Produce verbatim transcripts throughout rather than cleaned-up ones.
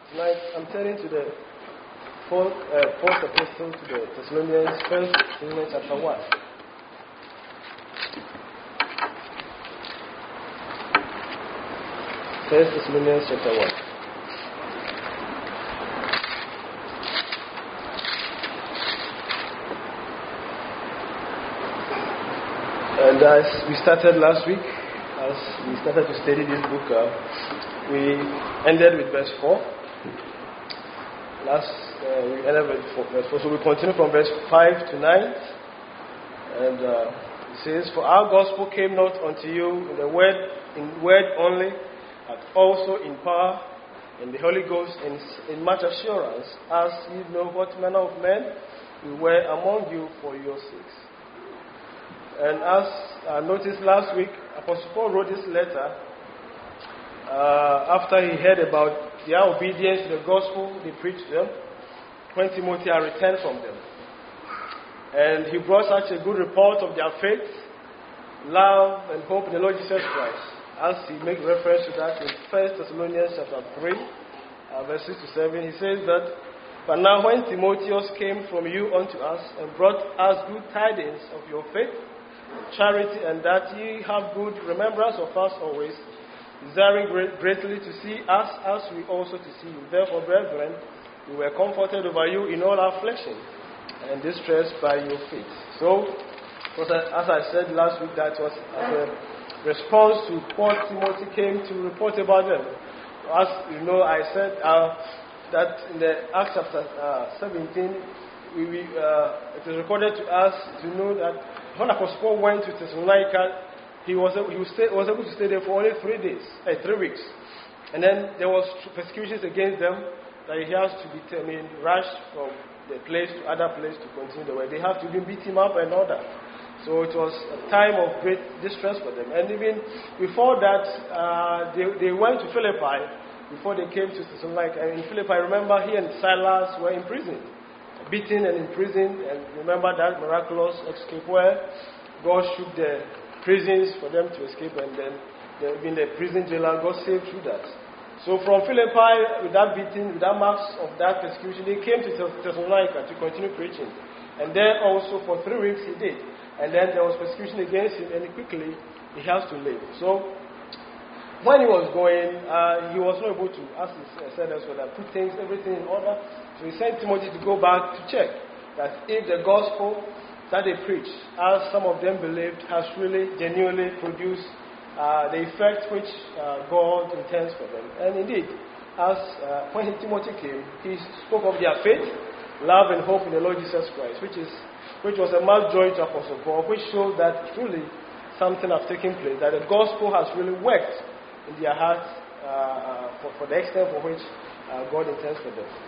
Tonight I'm turning to the fourth, uh, fourth epistle to the Thessalonians, First Thessalonians chapter one. First Thessalonians chapter one. And as we started last week, as we started to study this book, uh, we ended with verse four. Last uh, we ended with four, verse four, so we continue from verse five to nine. And uh, it says, "For our gospel came not unto you in the word, in word only, but also in power, in the Holy Ghost, and in much assurance, as ye know what manner of men we were among you for your sakes." And as I noticed last week, Apostle Paul wrote this letter uh, after he heard about their obedience to the gospel they preached to them when Timothy had returned from them. And he brought such a good report of their faith, love, and hope in the Lord Jesus Christ, as he makes reference to that in First Thessalonians chapter three, uh, verse six to seven. He says that, "But now when Timotheus came from you unto us, and brought us good tidings of your faith, charity, and that ye have good remembrance of us always, desiring great, greatly to see us as we also to see you. Therefore, brethren, we were comforted over you in all our affliction and distress by your faith." So, as I said last week, that was as a response to what Timothy came to report about them. As you know, I said uh, that in the Acts chapter uh, seventeen, we, we, uh, it is recorded to us to know that when Apostle Paul went to Thessalonica, he was able, he was, stay, was able to stay there for only three days, uh, three weeks. And then there was persecutions against them that he has to be I mean, rushed from the place to other place to continue the way. They have to be beat him up and all that. So it was a time of great distress for them. And even before that, uh, they, they went to Philippi before they came to Thessalonica. And in Philippi, remember, he and Silas were in prison, beaten and imprisoned. And remember that miraculous escape where God shook the prisons for them to escape, and then the, even the prison jailer got saved through that. So from Philippi, with that beating, with that marks of that persecution, they came to Thessalonica to continue preaching. And then also for three weeks he did. And then there was persecution against him, and quickly he has to leave. So when he was going, uh, he was not able to, as he said as well, put things, everything in order. So he sent Timothy to go back to check that if the gospel that they preach, as some of them believed, has really genuinely produced uh, the effect which uh, God intends for them. And indeed, as uh, when Timothy came, he spoke of their faith, love, and hope in the Lord Jesus Christ, which is which was a much joy to Apostle Paul, which showed that truly something has taken place, that the gospel has really worked in their hearts uh, for, for the extent for which uh, God intends for them.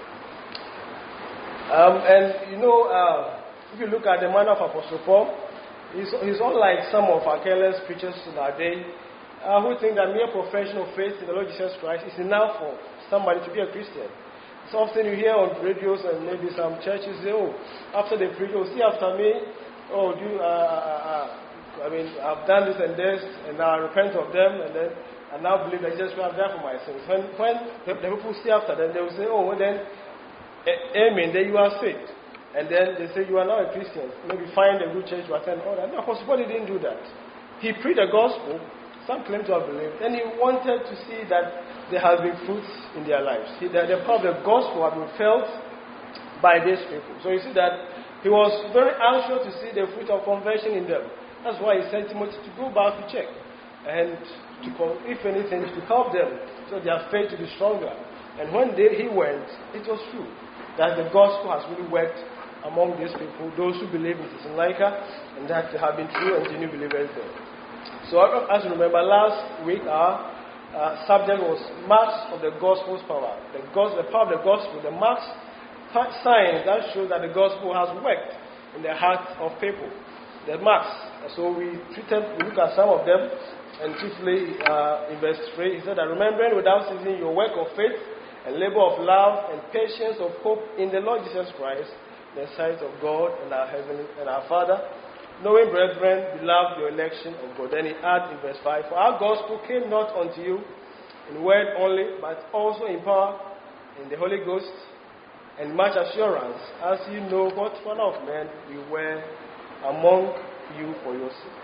Um, and you know, uh, if you look at the manner of Apostle Paul, he's, he's unlike some of our careless preachers in our day uh, who think that mere profession of faith in the Lord Jesus Christ is enough for somebody to be a Christian. So often you hear on radios and maybe some churches say, "Oh, after they preach, oh, see after me, oh, do uh, uh, uh, I mean, I've done this and this, and now I repent of them, and then I now believe that Jesus Christ died for my sins." When when the, the people see after them, they will say, "Oh, well then, amen, then you are saved." And then they say, "You are now a Christian. Maybe find a good church to attend." All that. No, Apostle Paul didn't do that. He preached the gospel. Some claim to have believed. And he wanted to see that there has been fruits in their lives. He, that the power of the gospel had been felt by these people. So you see that he was very anxious to see the fruit of conversion in them. That's why he sent Timothy to go back to check. And to, if anything, to help them so their faith to be stronger. And when they, he went, it was true that the gospel has really worked among these people, those who believe in Thessalonica, and that they have been true and genuine believers there. So as you remember, last week our uh, subject was marks of the gospel's power. The, gospel, the power of the gospel, the marks, signs that show that the gospel has worked in the hearts of people. The marks. So we treated, we look at some of them, and chiefly uh, in verse three, he said that, "Remembering without ceasing your work of faith and labor of love and patience of hope in the Lord Jesus Christ, in the sight of God and our heavenly and our Father, knowing, brethren, beloved, your election of God." Then he adds in verse five, "For our gospel came not unto you in word only, but also in power, in the Holy Ghost, and much assurance, as you know what manner of men we were among you for your sake.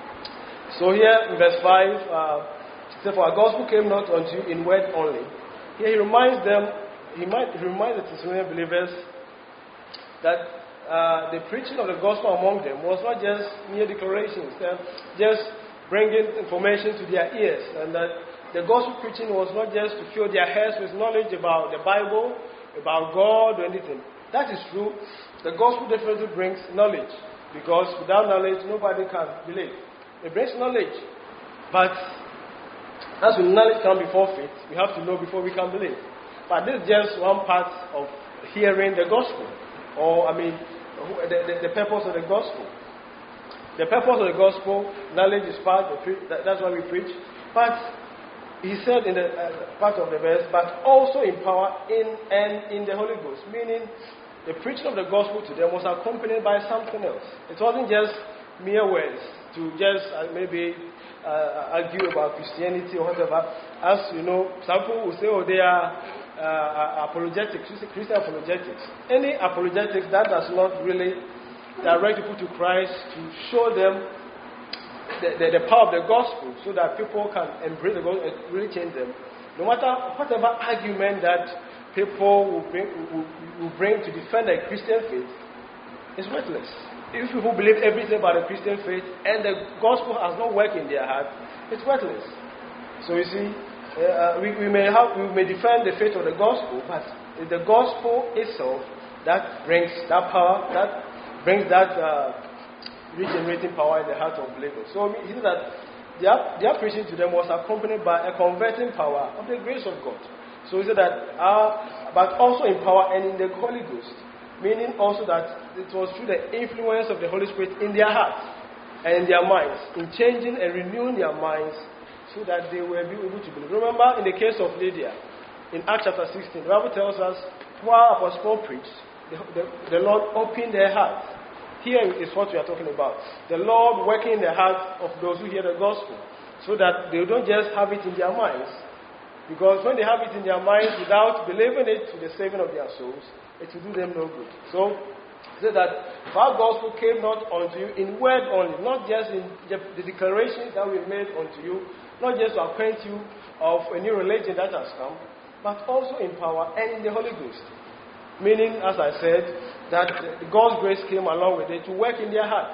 So here in verse five, uh, it says, for our gospel came not unto you in word only. Here he reminds them, he might he reminds the Thessalonian believers that uh, the preaching of the gospel among them was not just mere declarations, uh, just bringing information to their ears, and that the gospel preaching was not just to fill their heads with knowledge about the Bible, about God or anything. That is true. The gospel definitely brings knowledge, because without knowledge nobody can believe. It brings knowledge, but as with knowledge comes before faith, we have to know before we can believe. But this is just one part of hearing the gospel, or I mean the, the, the purpose of the gospel. The purpose of the gospel, knowledge is part of it, that, that's why we preach. But he said in the uh, part of the verse, but also in power in and in the Holy Ghost, meaning the preaching of the gospel to them was accompanied by something else. It wasn't just mere words to just uh, maybe uh, argue about Christianity or whatever. As you know, some people will say, oh, they are uh, apologetics, Christian apologetics. Any apologetics that does not really direct people to Christ, to show them The, the, the power of the gospel, so that people can embrace the gospel and really change them. No matter whatever argument that people will bring, will, will bring to defend the Christian faith, is worthless. If people believe everything about the Christian faith and the gospel has not worked in their heart, it's worthless. So you see, uh, we, we may have we may defend the faith of the gospel, but it's the gospel itself that brings that power, that brings that. Uh, regenerating power in the heart of believers. So he said that their, their preaching to them was accompanied by a converting power of the grace of God. So he said that, uh, but also in power and in the Holy Ghost, meaning also that it was through the influence of the Holy Spirit in their hearts and in their minds, in changing and renewing their minds so that they will be able to believe. Remember in the case of Lydia, in Acts chapter sixteen, the Bible tells us, while Apostle Paul preached, the, the, the Lord opened their hearts. Here is what we are talking about. The Lord working in the hearts of those who hear the gospel, so that they don't just have it in their minds. Because when they have it in their minds without believing it to the saving of their souls, it will do them no good. So, say that our gospel came not unto you in word only, not just in the, the declarations that we made unto you, not just to acquaint you of a new religion that has come, but also in power and in the Holy Ghost. Meaning, as I said, that God's grace came along with it to work in their heart,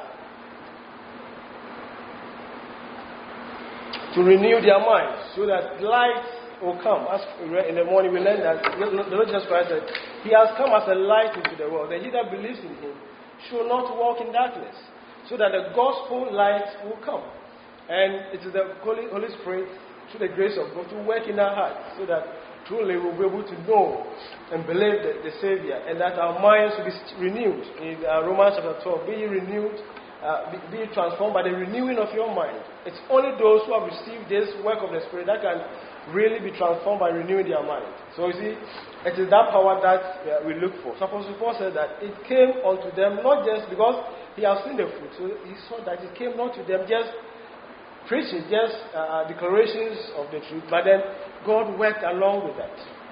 to renew their minds, so that light will come. As in the morning we learned that the Lord Jesus Christ said, He has come as a light into the world, and he that believes in Him should not walk in darkness, so that the gospel light will come. And it is the Holy, Holy Spirit, through the grace of God, to work in our hearts, so that truly we'll be able to know and believe the, the Savior, and that our minds will be renewed. In uh, Romans chapter twelve, be renewed, uh, be, be transformed by the renewing of your mind. It's only those who have received this work of the Spirit that can really be transformed by renewing their mind. So you see, it is that power that uh, we look for. So Apostle Paul said that it came unto them not just because he has seen the fruit, so he saw that it came not to them just preaching, just uh, declarations of the truth, but then God worked along with that.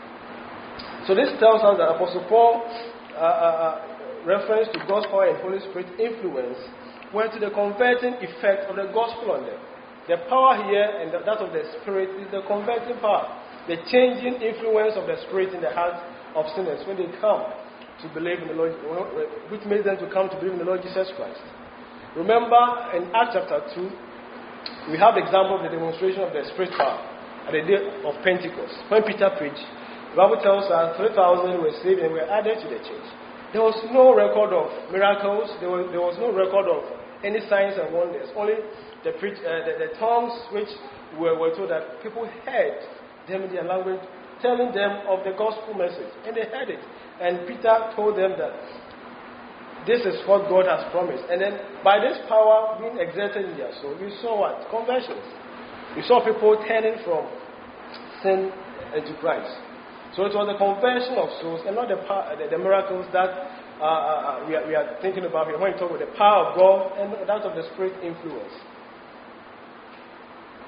So this tells us that Apostle Paul, uh, uh, reference to God's power and Holy Spirit influence, went to the converting effect of the gospel on them. The power here and the, that of the Spirit is the converting power, the changing influence of the Spirit in the heart of sinners when they come to believe in the Lord, which made them to come to believe in the Lord Jesus Christ. Remember in Acts chapter two, we have the example of the demonstration of the Spirit power at the day of Pentecost. When Peter preached, the Bible tells us three thousand were saved and were added to the church. There was no record of miracles. There was, there was no record of any signs and wonders. Only the, preach, uh, the, the tongues which were, were told that people heard them in their language, telling them of the gospel message. And they heard it. And Peter told them that this is what God has promised. And then by this power being exerted in their soul, we saw what? Conversions. We saw people turning from sin into Christ. So it was the conversion of souls and not the, the, the miracles that uh, uh, we, are, we are thinking about here when we talk about the power of God and that of the Spirit influence.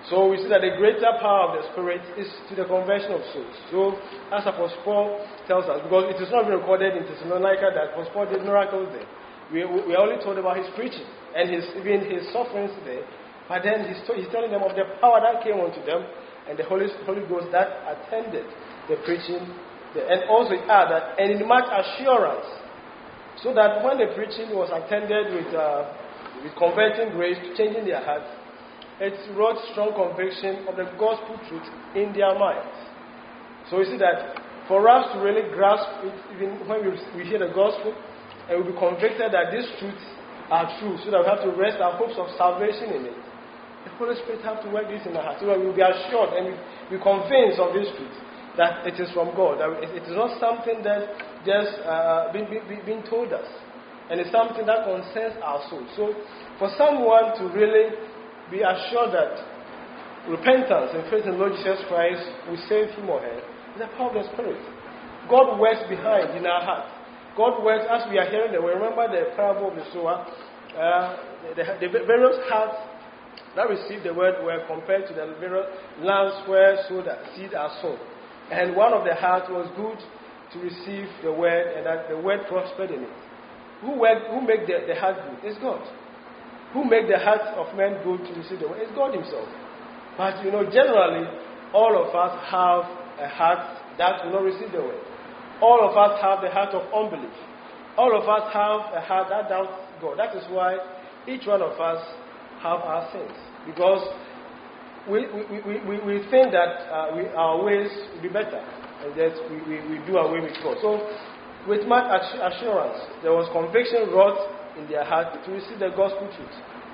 So we see that the greater power of the Spirit is to the conversion of souls. So as Apostle Paul tells us, because it is not been recorded in Thessalonica that Apostle Paul did miracles there. We, we are only told about his preaching and his, even his sufferings there. But then he's, to, he's telling them of the power that came onto them and the Holy, Holy Ghost that attended the preaching. The, and also add that, and in much assurance, so that when the preaching was attended with, uh, with converting grace, changing their hearts, it wrought strong conviction of the gospel truth in their minds. So you see that for us to really grasp it, even when we, we hear the gospel, and we'll be convicted that these truths are true, so that we have to rest our hopes of salvation in it. The Holy Spirit has to work this in our hearts, so that we will be assured and we, we convinced of this truth, that it is from God, that it, it is not something that just uh, been, been, been told us, and it's something that concerns our soul. So for someone to really be assured that repentance and faith in Lord Jesus Christ will save him or her, is the power of the Spirit. God works behind in our hearts. God works as we are hearing the word. Remember the parable of the sower. Uh, the, the, the various hearts that received the word were compared to the various lands where so that seed are sown. And one of the hearts was good to receive the word, and that the word prospered in it. Who, work, who make the, the heart good? It's God. Who make the hearts of men good to receive the word? It's God himself. But you know, generally, all of us have a heart that will not receive the word. All of us have the heart of unbelief. All of us have a heart that doubts God. That is why each one of us have our sins. Because we, we, we, we, we think that uh, we, our ways will be better. And that we, we, we do away with God. So, with much assurance, there was conviction wrought in their heart to receive the gospel truth.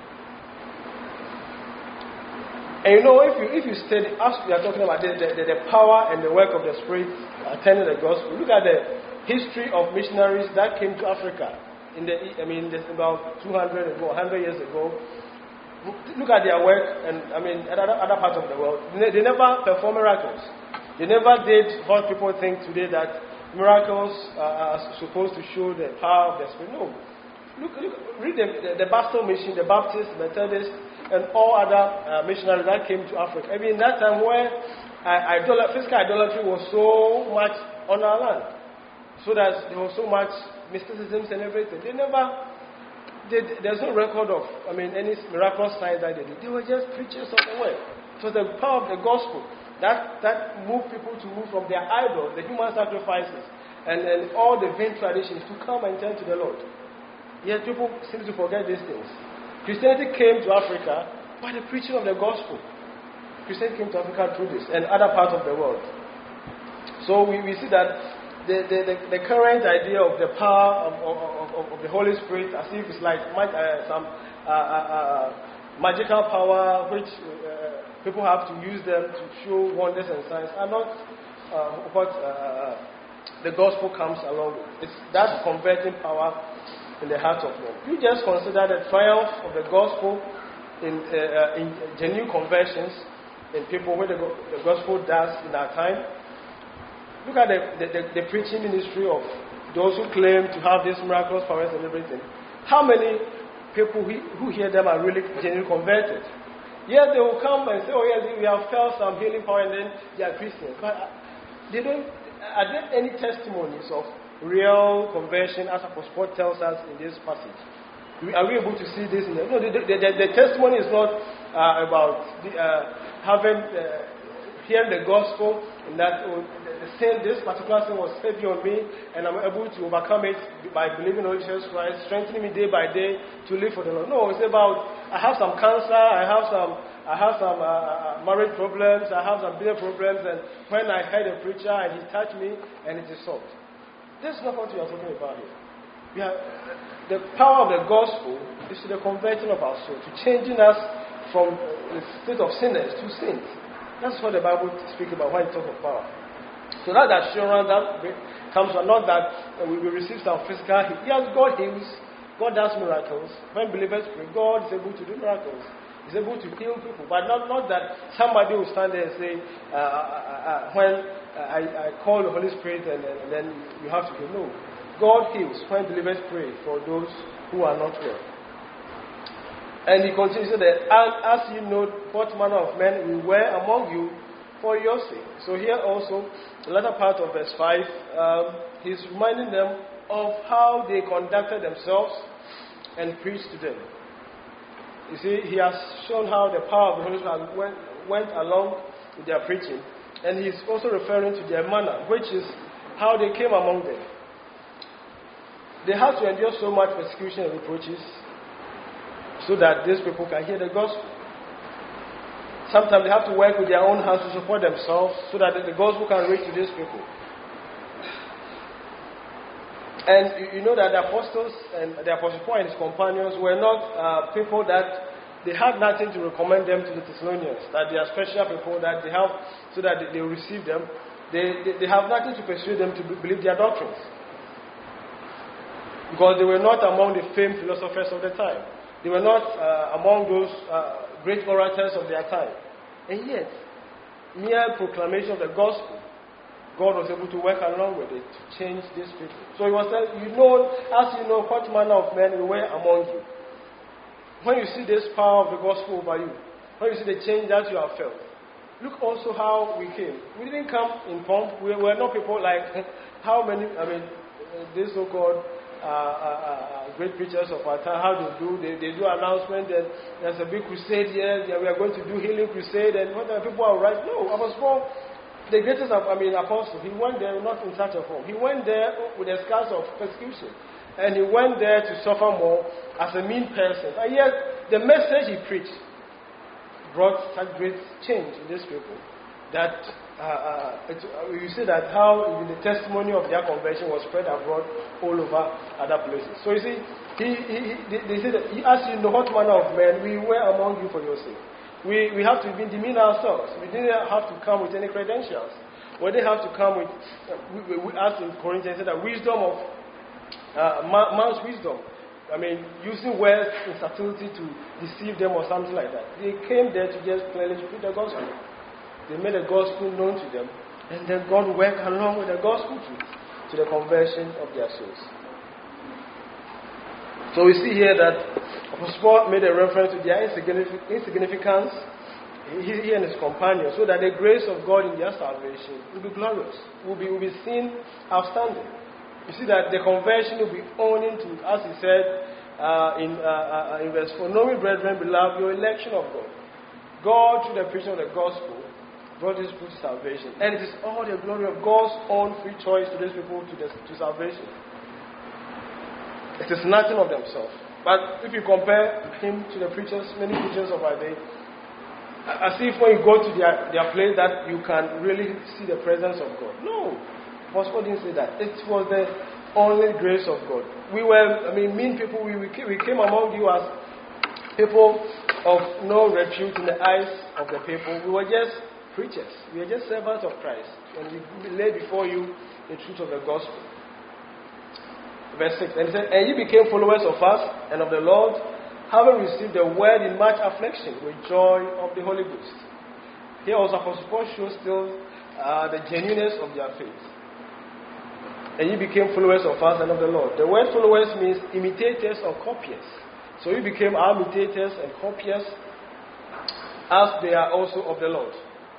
And you know, if you if you study, as we are talking about the, the, the power and the work of the Spirit attending the gospel, look at the history of missionaries that came to Africa in the I mean about two hundred ago, one hundred years ago. Look at their work, and I mean at other, other parts of the world. They, they never performed miracles. They never did what people think today that miracles are supposed to show the power of the Spirit. No. Look, look, read the, the, the Basel mission, the Baptist, the Methodist, and all other uh, missionaries that came to Africa. I mean, that time where uh, idol- physical idolatry was so much on our land, so that there was so much mysticism and everything. They never did, there's no record of, I mean, any miraculous signs that they did. They were just preachers of the word. It was the power of the gospel that, that moved people to move from their idols, the human sacrifices, and, and all the vain traditions to come and turn to the Lord. Yet people seem to forget these things. Christianity came to Africa by the preaching of the gospel. Christianity came to Africa through this and other parts of the world. So we, we see that the, the, the, the current idea of the power of, of, of, of the Holy Spirit, as if it's like uh, some uh, uh, uh, magical power which uh, people have to use them to show wonders and signs, are not uh, what uh, the gospel comes along with. It's that converting power in the heart of men. You just consider the triumph of the gospel in, uh, in genuine conversions in people where the, the gospel does in our time. Look at the, the, the, the preaching ministry of those who claim to have these miraculous powers and everything. How many people who, who hear them are really genuinely converted? Yes, they will come and say, oh yes, we have felt some healing power, and then they are Christians. But they don't, are there any testimonies of real conversion, as Apostle Paul tells us in this passage? Are we able to see this in there? No, the, the, the, the testimony is not uh, about the, uh, having uh, hearing the gospel, and that oh, the, the sin, this particular sin was heavy on me, and I'm able to overcome it by believing in Jesus Christ, strengthening me day by day to live for the Lord. No, it's about I have some cancer, I have some, I have some uh, marriage problems, I have some business problems, and when I heard a preacher and he touched me, and it is solved. That's not what we are talking about here. We are, the power of the gospel is to the converting of our soul, to changing us from the state of sinners to saints. That's what the Bible speaks about when it talks of power. So that assurance that comes from not that uh, we will receive some physical healing. Yes, God heals, God does miracles. When believers pray, God is able to do miracles. He's able to heal people. But not, not that somebody will stand there and say, uh, uh, uh, when I, I call the Holy Spirit and, and then you have to heal. No. God heals when believers pray for those who are not well. And he continues that, and as you know what manner of men we were among you for your sake. So here also, the latter part of verse five, um, he's reminding them of how they conducted themselves and preached to them. You see, he has shown how the power of the Holy Spirit went, went along with their preaching. And he's also referring to their manner, which is how they came among them. They had to endure so much persecution and reproaches so that these people can hear the gospel. Sometimes they have to work with their own hands to support themselves so that the gospel can reach to these people. And you know that the apostles and the apostle Paul and his companions were not uh, people that they had nothing to recommend them to the Thessalonians, that they are special people that they have so that they, they will receive them. They, they, they have nothing to persuade them to believe their doctrines. Because they were not among the famed philosophers of the time. They were not uh, among those uh, great orators of their time. And yet, mere proclamation of the gospel, God was able to work along with it to change these people. So he was saying, you know, as you know, what manner of men we were among you. When you see this power of the gospel over you, when you see the change that you have felt, look also how we came. We didn't come in pomp. We were not people like how many, I mean, these so-called uh, uh, uh, great preachers of our time, how they do, they, they do announcement and there's a big crusade here, we are going to do healing crusade, and what people are right. No, Apostle Paul, the greatest, I mean, apostle, he went there not in search of home. He went there with the scars of persecution. And he went there to suffer more as a mean person. And yet, the message he preached brought such great change in these people that uh, uh, it, uh, you see that how even the testimony of their conversion was spread abroad all over other places. So you see, he, he, he, they, they say that, as you know what manner of men we were among you for your sake. We, we have to even demean ourselves. We didn't have to come with any credentials. We didn't have to come with, uh, we, we, as in Corinthians said, that wisdom of uh, man, man's wisdom. I mean, using words in subtlety to deceive them or something like that. They came there to just plainly preach the gospel. They made the gospel known to them, and then God worked along with the gospel to, to the conversion of their souls. So we see here that Apostle Paul made a reference to their insignificance, he and his companions, so that the grace of God in their salvation will be glorious, will be, will be seen outstanding. You see that the conversion will be owning to, as he said uh, in, uh, uh, in verse four, knowing, brethren, beloved, your election of God. God, through the preaching of the gospel, brought these people to salvation. And it is all the glory of God's own free choice to these people to, the, to salvation. It is nothing of themselves. But if you compare him to the preachers, many preachers of our day, as if when you go to their, their place that you can really see the presence of God. No. Apostle didn't say that. It was the only grace of God. We were, I mean, mean people, we, we came among you as people of no repute in the eyes of the people. We were just preachers. We were just servants of Christ. And we laid before you the truth of the gospel. Verse six. And he said, and you became followers of us and of the Lord, having received the word in much affliction with joy of the Holy Ghost. Here also Apostle Paul shows still uh, the genuineness of their faith. And you became followers of us and of the Lord. The word followers means imitators or copiers. So you became our imitators and copiers as they are also of the Lord.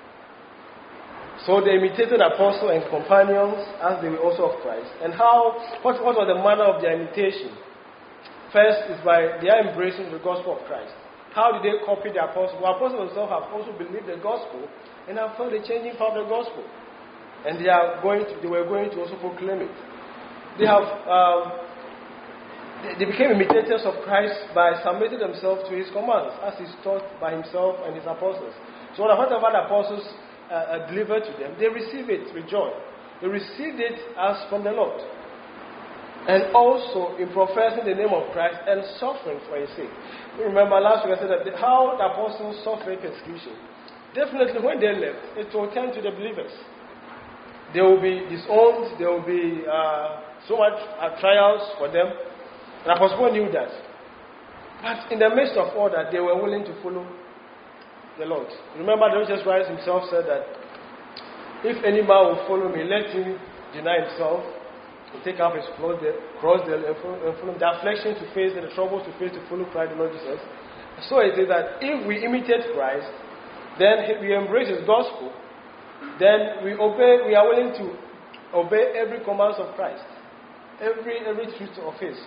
So they imitated apostles and companions as they were also of Christ. And how, what, what was the manner of their imitation? First is by their embracing the gospel of Christ. How did they copy the apostles? The apostles themselves have also believed the gospel and have felt the changing power of the gospel. And they are going to, they were going to also proclaim it. They have um, they, they became imitators of Christ by submitting themselves to his commands, as is taught by himself and his apostles. So whatever the apostles uh, delivered to them, they received it with joy. They received it as from the Lord. And also in professing the name of Christ and suffering for his sake. You remember last week I said that the, how the apostles suffered persecution. Definitely when they left, it will turn to the believers. They will be disowned, there will be uh, so much uh, trials for them. And Apostle Paul knew that. But in the midst of all that, they were willing to follow the Lord. Remember, Jesus Christ himself said that if any man will follow me, let him deny himself, and take up his cross, the, cross the, and follow the affliction to face and the troubles to face to follow Christ the Lord Jesus. So it is that if we imitate Christ, then we embrace His gospel, then we obey. We are willing to obey every command of Christ, every every truth of His,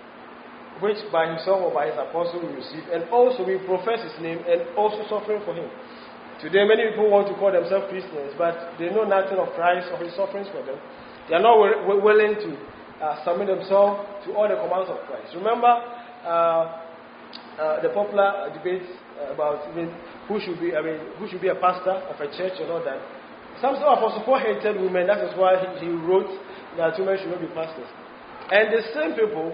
which by Himself or by His apostle we receive, and also we profess His name and also suffering for Him. Today, many people want to call themselves Christians, but they know nothing of Christ or His sufferings for them. They are not w- willing to uh, submit themselves to all the commands of Christ. Remember uh, uh, the popular debate about I mean, who should be I mean who should be a pastor of a church and all that. Some of Apostle Paul hated women. That is why he, he wrote that women should not be pastors. And the same people,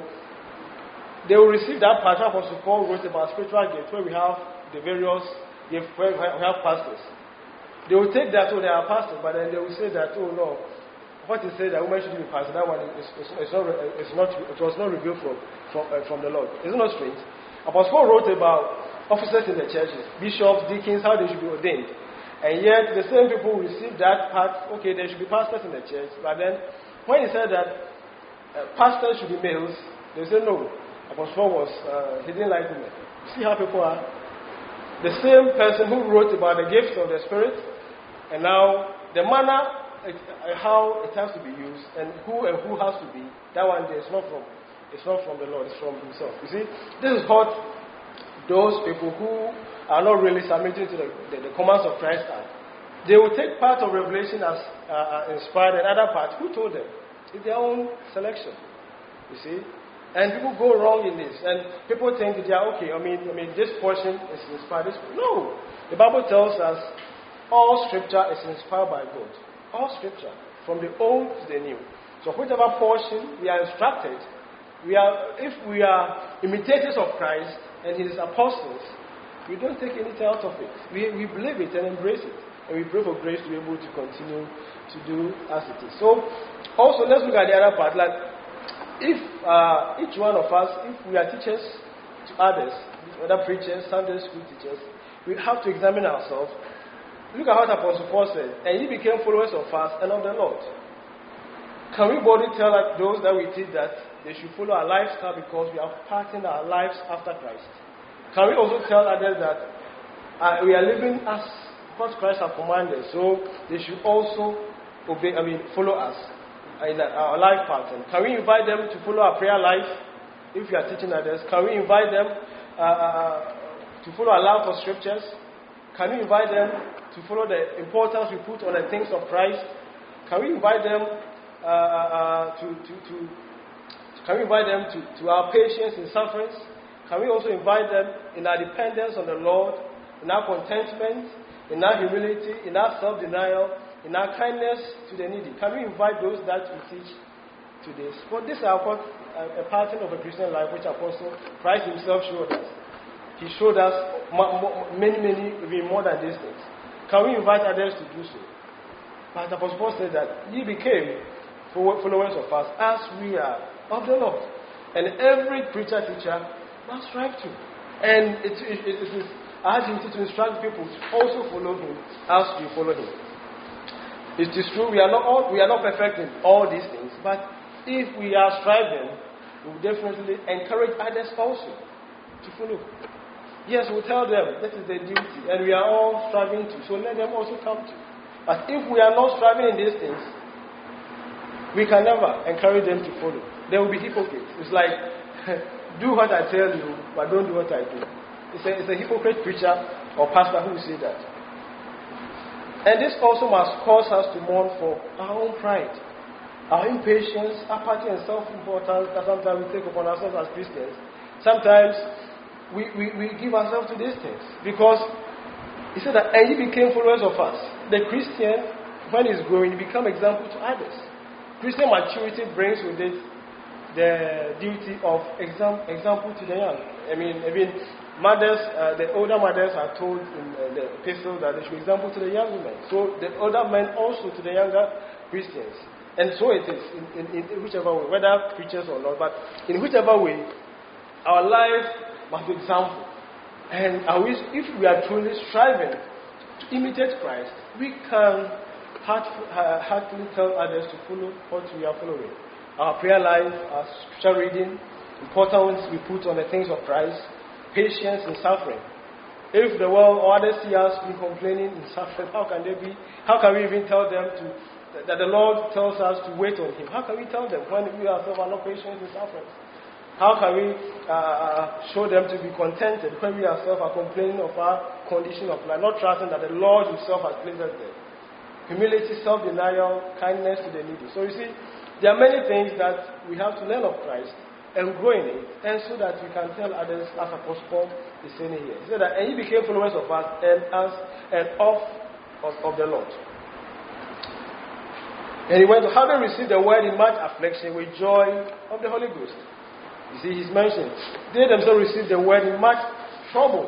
they will receive that part. Apostle Paul wrote about spiritual gifts, where we have the various gifts, where we have pastors. They will take that, oh, they are pastors, but then they will say that, oh no, what is said that women should be pastors, that one is, is, is, not, is not, it was not revealed from from, uh, from the Lord. Isn't it strange? Apostle Paul wrote about officers in the churches, bishops, deacons, how they should be ordained. And yet, the same people receive that part, okay, there should be pastors in the church. But then, when he said that uh, pastors should be males, they said no. Apostle Paul was, uh, he didn't like women. See how people are? The same person who wrote about the gifts of the Spirit, and now the manner, uh, how it has to be used, and who and who has to be, that one there is not from, it's not from the Lord, it's from Himself. You see, this is what those people who are not really submitting to the, the, the commands of Christ are. They will take part of Revelation as uh, inspired, and other part, who told them? It's their own selection. You see? And people go wrong in this. And people think that they are okay. I mean, I mean, this portion is inspired. This, no. The Bible tells us all scripture is inspired by God. All scripture. From the old to the new. So whichever portion we are instructed, we are, if we are imitators of Christ and His apostles, we don't take anything out of it. We, we believe it and embrace it. And we pray for grace to be able to continue to do as it is. So, also, let's look at the other part. Like, if uh, each one of us, if we are teachers to others, whether preachers, Sunday school teachers, we have to examine ourselves. Look at what Apostle Paul said. And ye became followers of us and of the Lord. Can we boldly tell those that we teach that they should follow our lifestyle because we are patterned our lives after Christ? Can we also tell others that uh, we are living as what Christ has commanded, so they should also obey, I mean, follow us in our life pattern? Can we invite them to follow our prayer life if we are teaching others? Can we invite them uh, uh, to follow our love for scriptures? Can we invite them to follow the importance we put on the things of Christ? Can we invite them uh, uh, to, to, to can we invite them to, to our patience in sufferings? Can we also invite them in our dependence on the Lord, in our contentment, in our humility, in our self-denial, in our kindness to the needy? Can we invite those that we teach to this? For this is what a, a pattern of a Christian life, which Apostle Christ Himself showed us. He showed us many, many, even more than these things. Can we invite others to do so? But Apostle Paul said that ye became followers of us as we are of the Lord. And every preacher, teacher must strive to. And it, it, it is our duty to instruct people to also follow Him as we follow Him. It is true we are not all, we are not perfect in all these things, but if we are striving, we will definitely encourage others also to follow. Yes, we'll tell them this is their duty, and we are all striving to, so let them also come to. But if we are not striving in these things, we can never encourage them to follow. They will be hypocrites. It's like, do what I tell you, but don't do what I do. It's a, it's a hypocrite preacher or pastor who will say that. And this also must cause us to mourn for our own pride, our impatience, apathy, and self-importance that sometimes we take upon ourselves as Christians. Sometimes we, we, we give ourselves to these things because he said that, and ye became followers of us. The Christian, when he's growing, he becomes example to others. Christian maturity brings with it the duty of exam, example to the young. I mean, I mean, mothers, uh, the older mothers are told in uh, the epistle that they should example to the young women. So the older men also to the younger Christians. And so it is in, in, in whichever way, whether preachers or not, but in whichever way, our life must be example. And I wish if we are truly striving to imitate Christ, we can heartily tell others to follow what we are following. Our prayer life, our scripture reading, important ones we put on the things of Christ, patience in suffering. If the world or others see us be complaining in suffering, how can they be? How can we even tell them to that the Lord tells us to wait on Him? How can we tell them when we ourselves are not patient in suffering? How can we uh, show them to be contented when we ourselves are complaining of our condition of life, not trusting that the Lord Himself has placed us there? Humility, self-denial, kindness to the needy. So you see, there are many things that we have to learn of Christ and grow in it, and so that we can tell others, as Apostle Paul is saying here. He said that, and ye became followers of us and us and of, of, of the Lord. And he went to, having received the word in much affliction with joy of the Holy Ghost. You see, he's mentioned, they themselves received the word in much troubles.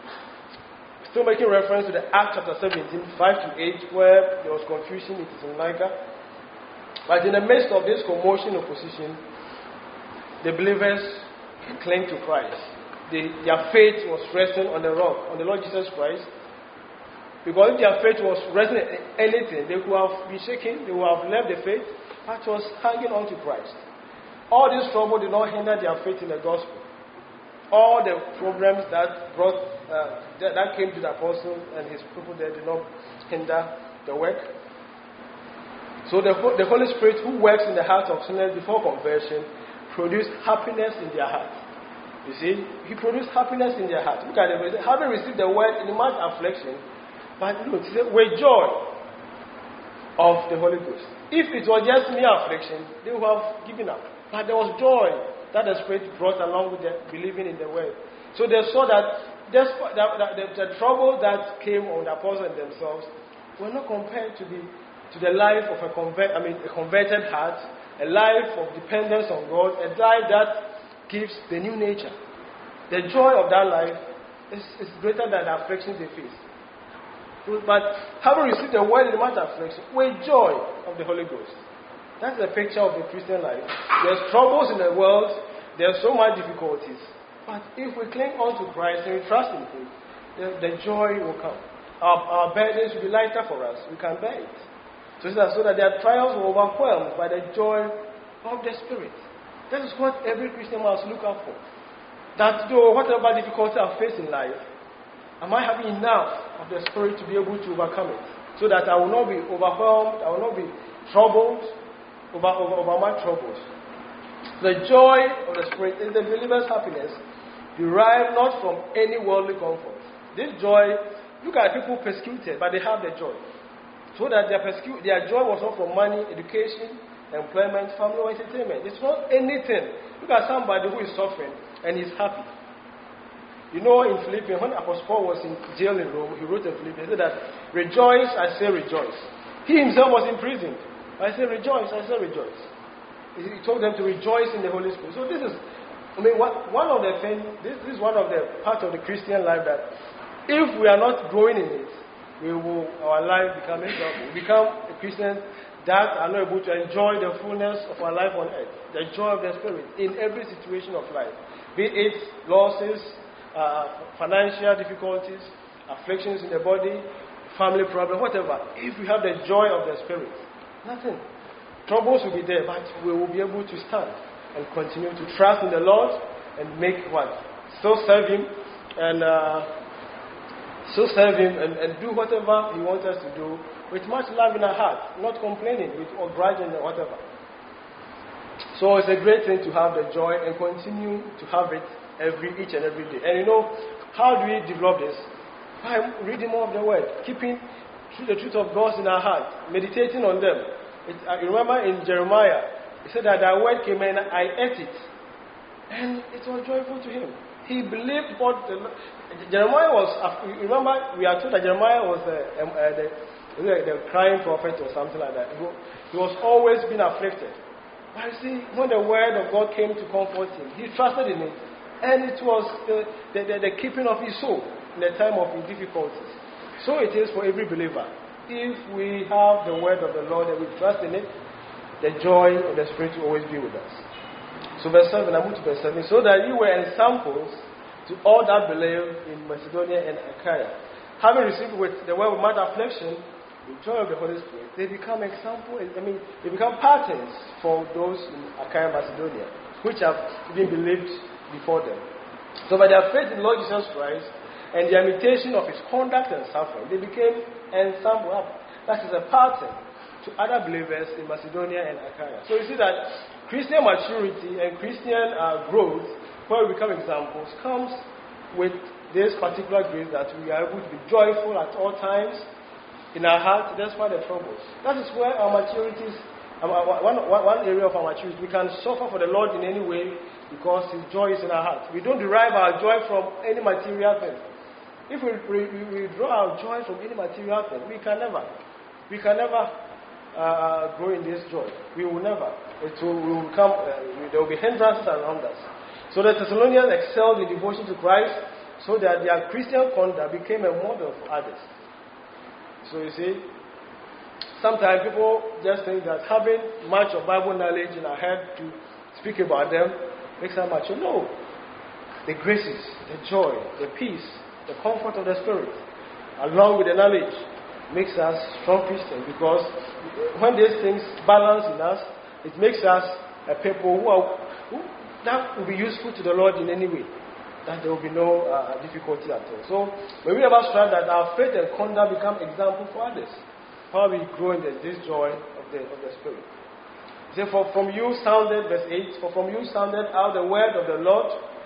Still making reference to the Acts chapter seventeen, five to eight, where there was confusion in Thessalonica. But in the midst of this commotion, opposition, the believers cling to Christ. They, their faith was resting on the rock, on the Lord Jesus Christ. Because if their faith was resting on anything, they would have been shaken, they would have left the faith, but was hanging on to Christ. All this trouble did not hinder their faith in the gospel. All the problems that brought uh, that, that came to the apostle and his people there did not hinder the work. So the, the Holy Spirit, who works in the hearts of sinners before conversion, produced happiness in their heart. You see, He produced happiness in their heart. Look at it. Having received the word in much affliction, but look, He said, with joy of the Holy Ghost. If it was just mere affliction, they would have given up. But there was joy that the Spirit brought along with the believing in the word. So they saw that, despite that, that the, the trouble that came on the apostles themselves were not compared to the to the life of a convert, I mean, a converted heart, a life of dependence on God, a life that gives the new nature. The joy of that life is, is greater than the afflictions they face. But having received the word in the matter of affliction, with joy of the Holy Ghost. That's the picture of the Christian life. There's troubles in the world, there's so much difficulties. But if we cling on to Christ and we trust in Him, the, the joy will come. Our, our burdens will be lighter for us. We can bear it. So that, so that their trials were overwhelmed by the joy of the Spirit. That is what every Christian must look out for. That though whatever difficulty I face in life, am I having enough of the Spirit to be able to overcome it? So that I will not be overwhelmed, I will not be troubled over, over, over my troubles. The joy of the Spirit is the believer's happiness, derived not from any worldly comfort. This joy, look at people persecuted, but they have the joy. So that their, persecu- their joy was not from money, education, employment, family, or entertainment. It's not anything. Look at somebody who is suffering and he's happy. You know, in Philippians, when Apostle Paul was in jail in Rome, he wrote in Philippians, he said that, rejoice, I say rejoice. He himself was imprisoned. I say rejoice, I say rejoice. He told them to rejoice in the Holy Spirit. So this is, I mean, what, one of the things, this, this is one of the parts of the Christian life that if we are not growing in it, we will, our life become miserable. We become a Christian that are not able to enjoy the fullness of our life on earth, the joy of the Spirit in every situation of life, be it losses, uh, financial difficulties, afflictions in the body, family problem, whatever. If we have the joy of the Spirit, nothing. Troubles will be there, but we will be able to stand and continue to trust in the Lord and make what? Still serve Him and uh, So serve Him and, and do whatever He wants us to do with much love in our heart, not complaining with or grudging or whatever. So it's a great thing to have the joy and continue to have it every each and every day. And you know, how do we develop this? By reading more of the Word, keeping the truth of God in our heart, meditating on them. It, I remember in Jeremiah, he said that that word came in, I ate it, and it was joyful to him. He believed what the, Jeremiah was. Remember, we are told that Jeremiah was the, um, uh, the, the crying prophet or something like that. He was always being afflicted. But you see, when the word of God came to comfort him, he trusted in it, and it was the, the, the, the keeping of his soul in the time of his difficulties. So it is for every believer. If we have the word of the Lord and we trust in it, the joy of the Spirit will always be with us. So verse seven, I move to verse seven. So that you were ensamples to all that believe in Macedonia and Achaia. Having received with the word of much affliction, the joy of the Holy Spirit, they become example. I mean, they become patterns for those in Achaia and Macedonia, which have been believed before them. So by their faith in Lord Jesus Christ and their imitation of his conduct and suffering, they became ensemble. That is a pattern to other believers in Macedonia and Achaia. So you see that Christian maturity and Christian uh, growth, where we become examples, comes with this particular grace that we are able to be joyful at all times in our heart despite the troubles. That is where our maturity is. Um, one, one, one area of our maturity, we can suffer for the Lord in any way because his joy is in our heart. We don't derive our joy from any material thing. If we, we, we draw our joy from any material thing, we can never, we can never uh, grow in this joy. We will never. It will, we will come. Uh, there will be hindrances around us. So the Thessalonians excelled in devotion to Christ, so that their Christian conduct became a model for others. So you see, sometimes people just think that having much of Bible knowledge in our head to speak about them makes us mature. No. The graces, the joy, the peace, the comfort of the Spirit, along with the knowledge, makes us strong Christians, because when these things balance in us, it makes us a people who are who, that will be useful to the Lord in any way, that there will be no uh, difficulty at all. So when we ever strive that our faith and conduct become example for others, how we grow in this, this joy of the of the Spirit. So for from you sounded, verse eight, for from you sounded out the word of the Lord,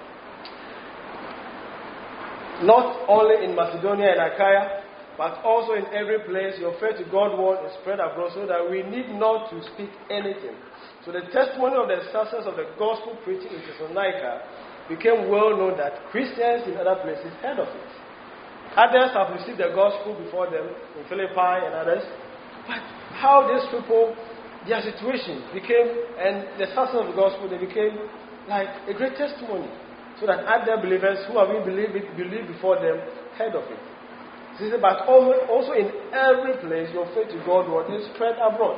not only in Macedonia and Achaia, but also in every place. Your faith to God's word is spread abroad, so that we need not to speak anything. So the testimony of the success of the gospel preaching in Thessalonica became well known, that Christians in other places heard of it. Others have received the gospel before them, in Philippi and others. But how these people, their situation became, and the success of the gospel, they became like a great testimony, so that other believers who have been believed, believed before them heard of it. But also in every place, your faith to God word is spread abroad.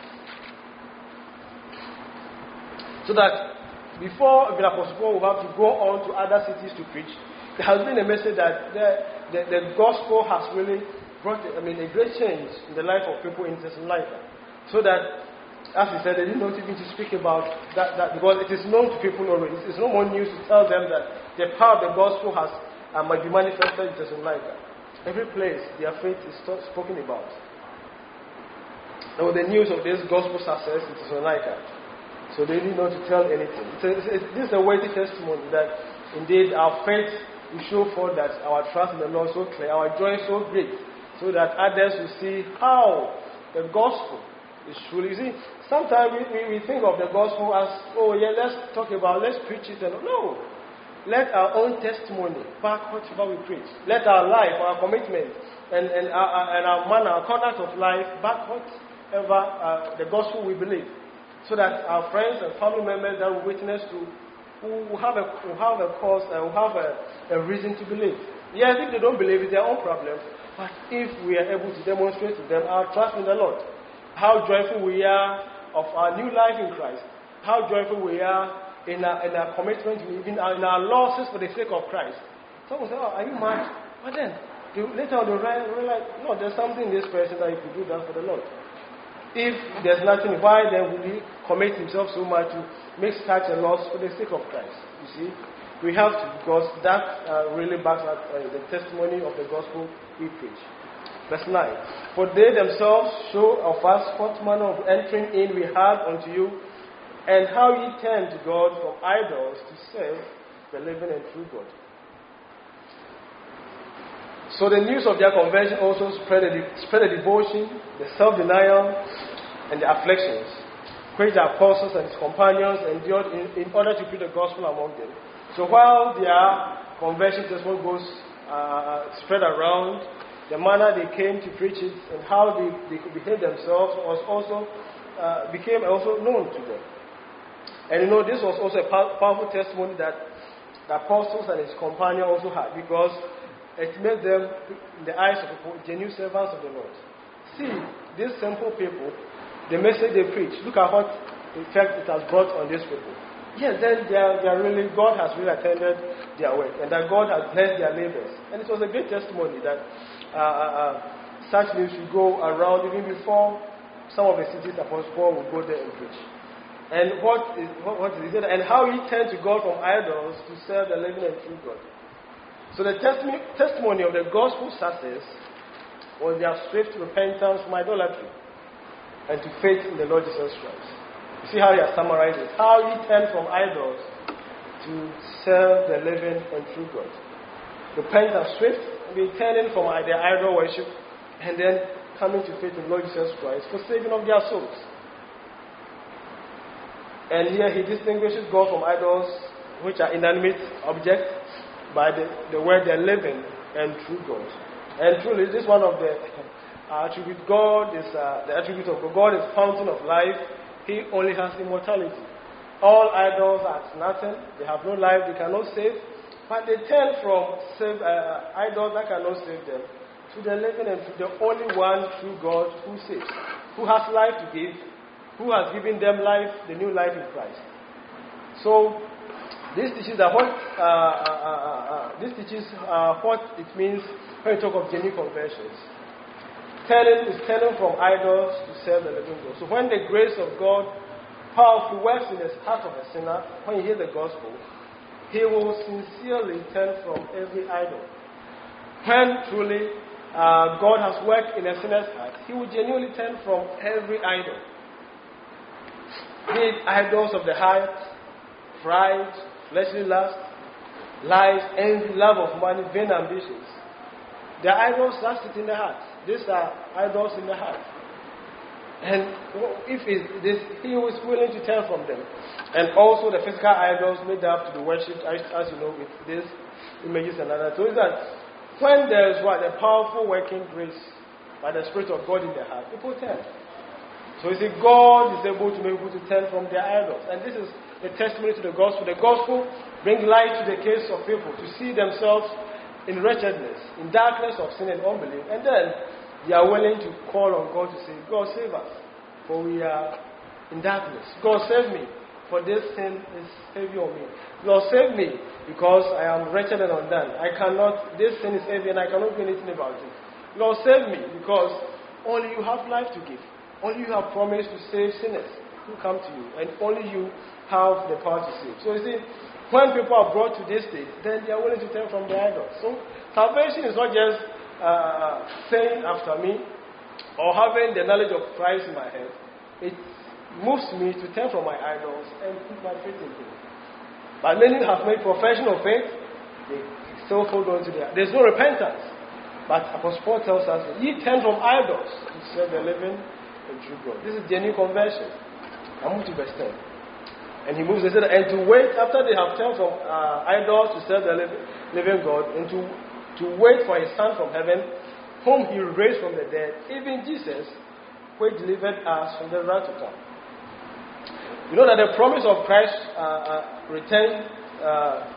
So that before the Apostle Paul will have to go on to other cities to preach, there has been a message that the, the, the gospel has really brought, I mean, a great change in the life of people in Thessalonica. So that, as he said, they didn't want even to speak about that, that because it is known to people already. It's no more news to tell them that the power of the gospel has uh, might be manifested in Thessalonica. Every place their faith is spoken about. Now, the news of this gospel success in Thessalonica. So they didn't know to tell anything. It's a, it's, this is a weighty testimony that indeed our faith will show forth that our trust in the Lord is so clear, our joy is so great, so that others will see how the gospel is truly. You see, sometimes we, we, we think of the gospel as, oh yeah, let's talk about, let's preach it. And no. Let our own testimony back whatever we preach. Let our life, our commitment, and, and, our, and our manner, our conduct of life back whatever uh, the gospel we believe. So that our friends and family members that we witness to, who have a, who have a cause and who have a, a reason to believe. Yes, if they don't believe, it's their own problem. But if we are able to demonstrate to them our trust in the Lord, how joyful we are of our new life in Christ, how joyful we are in our, in our commitment, even in our losses for the sake of Christ. Someone say, oh, are you mad? But then, they, later on they realize, no, there's something in this person that you could do that for the Lord. If there's nothing, why then would he commit himself so much to make such a loss for the sake of Christ? You see, we have to, because that uh, really backs up uh, the testimony of the gospel we preach. Verse nine. For they themselves show of us what manner of entering in we had unto you, and how ye turned to God from idols to serve the living and true God. So the news of their conversion also spread the, spread the devotion, the self-denial, and the afflictions, which the apostles and his companions endured in, in order to preach the gospel among them. So while their conversion testimony goes uh, spread around, the manner they came to preach it and how they, they could behave themselves was also uh, became also known to them. And you know, this was also a powerful testimony that the apostles and his companions also had, because it made them, in the eyes of people, genuine servants of the Lord. See, these simple people, the message they preach, look at what effect it has brought on these people. Yes, then they are, they are really, God has really attended their work, and that God has blessed their labors. And it was a great testimony that uh, uh, such news should go around even before some of the cities Apostle Paul would go there and preach. And what is what, what is it? And how he turned to God from idols to serve the living and true God. So the testimony, testimony of the gospel success was their swift repentance from idolatry and to faith in the Lord Jesus Christ. You see how he has summarized it. How he turned from idols to serve the living and true God. Repentance, swift, returning from their idol worship, and then coming to faith in the Lord Jesus Christ for saving of their souls. And here he distinguishes God from idols, which are inanimate objects, by the, the word they're living and true God. And truly, this is one of the uh, attributes. God is uh, the attribute of God. God is fountain of life. He only has immortality. All idols are nothing. They have no life. They cannot save. But they turn from save, uh, idols that cannot save them to the living and to the only one true God who saves, who has life to give, who has given them life, the new life in Christ. So this teaches that what uh, uh, uh, uh, this teaches uh, what it means when we talk of genuine conversions. Turning is turning from idols to serve the living God. So when the grace of God powerfully works in the heart of a sinner, when you hear the gospel, he will sincerely turn from every idol. When truly uh, God has worked in a sinner's heart, he will genuinely turn from every idol. Be it idols of the heart, pride, fleshly lust, lies, envy, love of money, vain ambitions. The idols that sit in the heart. These are idols in the heart. And if it, this, he was willing to turn from them. And also the physical idols made up to be worshipped, as, as you know, with these images and others. So is that when there is what? The powerful working grace by the Spirit of God in the heart, people turn. So you see, God is able to make people to turn from their idols. And this is the testimony to the gospel. The gospel brings light to the case of people to see themselves in wretchedness, in darkness of sin and unbelief. And then they are willing to call on God to say, God save us, for we are in darkness. God save me, for this sin is heavy on me. Lord save me, because I am wretched and undone. I cannot, this sin is heavy and I cannot do anything about it. Lord save me, because only you have life to give. Only you have promised to save sinners who come to you, and only you have the power to save. So you see, when people are brought to this state, then they are willing to turn from their idols. So salvation is not just uh, saying after me or having the knowledge of Christ in my head. It moves me to turn from my idols and put my faith in Him. But many have made profession of faith, they still hold on to their. There's no repentance. But Apostle Paul tells us that ye turn from idols to serve the living and true God. This is genuine conversion. I move to verse ten. And he moves, he said, and to wait after they have turned from uh, idols to serve the living, living God, and to, to wait for his Son from heaven, whom he raised from the dead, even Jesus, who delivered us from the wrath to come. You know that the promise of Christ uh, uh, return uh,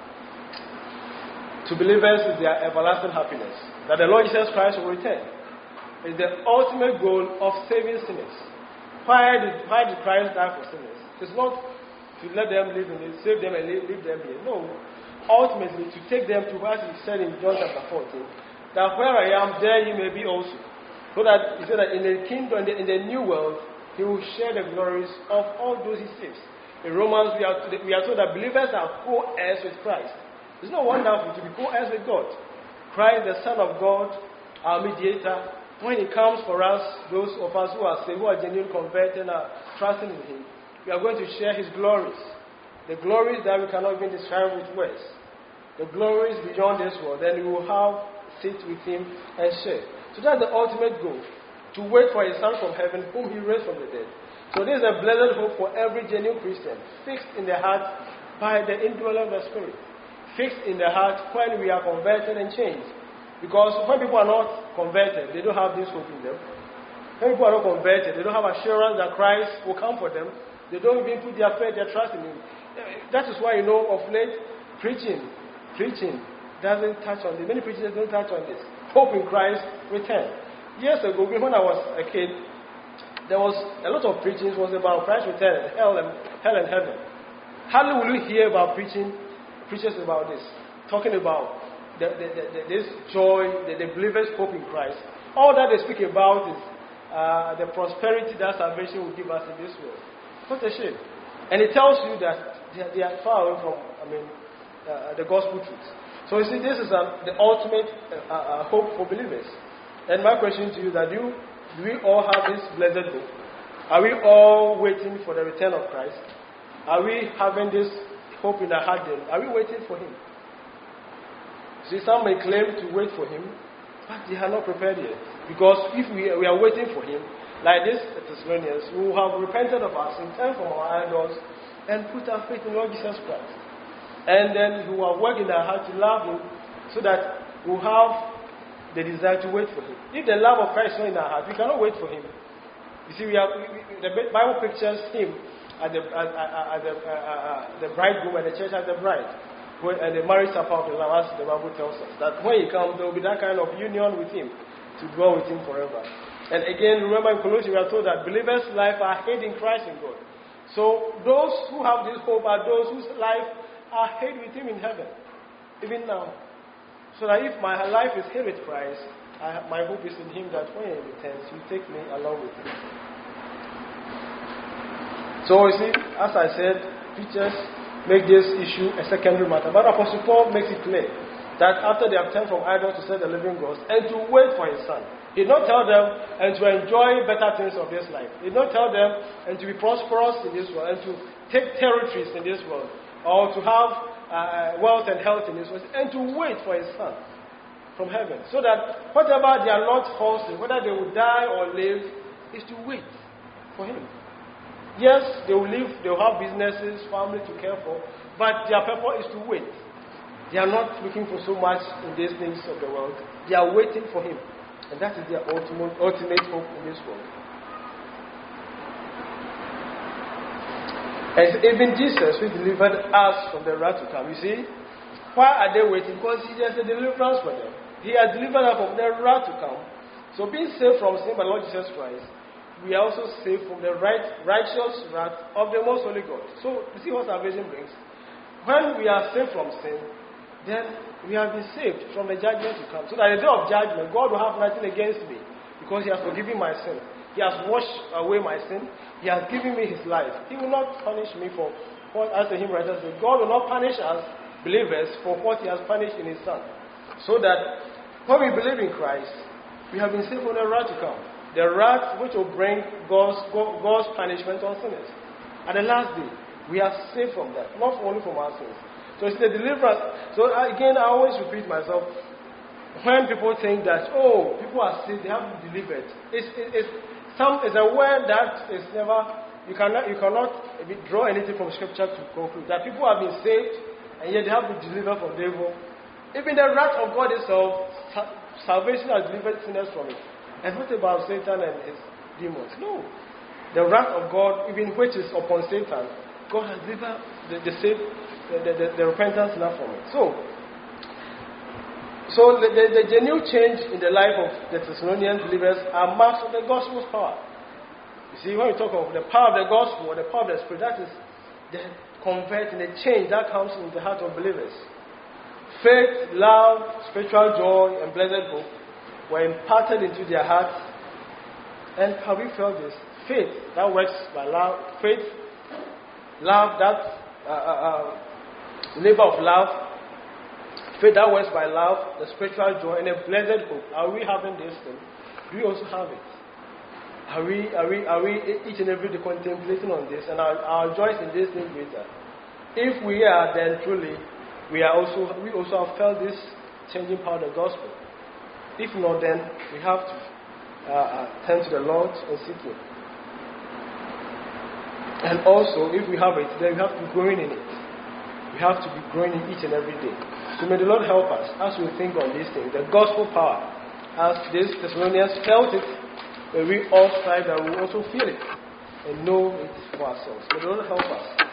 to believers is their everlasting happiness. That the Lord Jesus Christ will return is the ultimate goal of saving sinners. Why did, why did Christ die for sinners? It's not to let them live in it, save them and leave, leave them here. No. Ultimately, to take them to what he said in John chapter fourteen, that where I am, there you may be also. So that he said that in the kingdom, in the, in the new world, he will share the glories of all those he saves. In Romans, we are, we are told that believers are co-heirs with Christ. It's not wonderful to be co-heirs with God. Christ, the Son of God, our mediator, when he comes for us, those of us who are saved, who are genuinely converted and are trusting in him, we are going to share his glories. The glories that we cannot even describe with words. The glories beyond this world. Then we will have sit with him and share. So that's the ultimate goal. To wait for his Son from heaven, whom he raised from the dead. So this is a blessed hope for every genuine Christian. Fixed in the heart by the indwelling of the Spirit. Fixed in the heart when we are converted and changed. Because when people are not converted, they don't have this hope in them. When people are not converted, they don't have assurance that Christ will come for them. They don't even put their faith, their trust in him. That is why, you know, of late, preaching, preaching doesn't touch on this. Many preachers don't touch on this. Hope in Christ return. Years ago, when I was a kid, there was a lot of preaching was about Christ's return, hell and hell and heaven. Hardly will you hear about preaching, preachers about this, talking about the, the, the, the, this joy, the, the believers' hope in Christ. All that they speak about is uh, the prosperity that salvation will give us in this world. What a shame. And it tells you that they are, they are far away from, I mean, uh, the gospel truth. So you see, this is uh, the ultimate uh, uh, hope for believers. And my question to you is that do, do we all have this blessed hope? Are we all waiting for the return of Christ? Are we having this hope in our heart then? Are we waiting for Him? See, some may claim to wait for Him, but they are not prepared yet. Because if we, we are waiting for Him, like this Thessalonians, who have repented of our sins, turned from our idols, and put our faith in Lord Jesus Christ. And then who are working in our heart to love Him, so that we have the desire to wait for Him. If the love of Christ is not in our heart, we cannot wait for Him. You see, we are, we, we, the Bible pictures Him as the, as, as the, uh, uh, the bridegroom and the church as the bride. When, and the marriage supper of the Lamb, as the Bible tells us. That when He comes, there will be that kind of union with Him, to dwell with Him forever. And again, remember in Colossians, we are told that believers' life are hid in Christ in God. So those who have this hope are those whose life are hid with Him in heaven, even now. So that if my life is hid with Christ, I, my hope is in Him that when He returns, He will take me along with Him. So you see, as I said, preachers make this issue a secondary matter. But Apostle Paul makes it clear that after they have turned from idols to serve the living God and to wait for His Son, He did not tell them and to enjoy better things of this life. He did not tell them and to be prosperous in this world and to take territories in this world or to have uh, wealth and health in this world, and to wait for His Son from heaven, so that whatever their Lord calls them, whether they will die or live, is to wait for Him. Yes, they will live, they will have businesses, family to care for, but their purpose is to wait. They are not looking for so much in these things of the world. They are waiting for Him. And that is their ultimate, ultimate hope in this world. And even Jesus, who delivered us from the wrath to come. You see, why are they waiting? Because He has a deliverance for them. He has delivered us from the wrath to come. So being saved from sin by Lord Jesus Christ, we are also saved from the right, righteous wrath of the most holy God. So you see what salvation brings? When we are saved from sin, then we have been saved from the judgment to come. So that the day of judgment, God will have nothing against me, because He has forgiven my sin. He has washed away my sin. He has given me His life. He will not punish me for what, as the hymn writer said, God will not punish us, believers, for what He has punished in His Son. So that when we believe in Christ, we have been saved from the wrath to come. The wrath which will bring God's, God's punishment on sinners. At the last day, we are saved from that, not only from our sins. So it's the deliverance. So again, I always repeat myself. When people think that, oh, people are saved, they have to be delivered. It's, it, it's, some, it's a word that is never, you cannot, you cannot draw anything from Scripture to conclude. That people have been saved, and yet they have been delivered from the devil. Even the wrath of God itself, salvation has delivered sinners from it. And what about Satan and his demons? No. The wrath of God, even which is upon Satan, God has delivered the, the, saved, the, the, the, the repentant sinner from it. So, so the, the, the genuine change in the life of the Thessalonian believers are marks of the gospel's power. You see, when we talk of the power of the gospel, or the power of the Spirit, that is the converting, the change that comes in the heart of believers. Faith, love, spiritual joy, and blessed hope were imparted into their hearts. And have we felt this? Faith that works by love, faith, love, that uh, uh, uh, labor of love, faith that works by love, the spiritual joy, and a blessed hope. Are we having this thing? Do we also have it? Are we, are we, are we each and every day contemplating on this, and our, our joy in this thing greater? If we are, then truly, we are also we also have felt this changing power of the gospel. If not, then we have to uh, uh, turn to the Lord and seek Him. And also, if we have it, then we have to be growing in it. We have to be growing in each and every day. So may the Lord help us as we think on these things. The gospel power, as these Thessalonians felt it, may we all strive that we also feel it and know it for ourselves. May the Lord help us.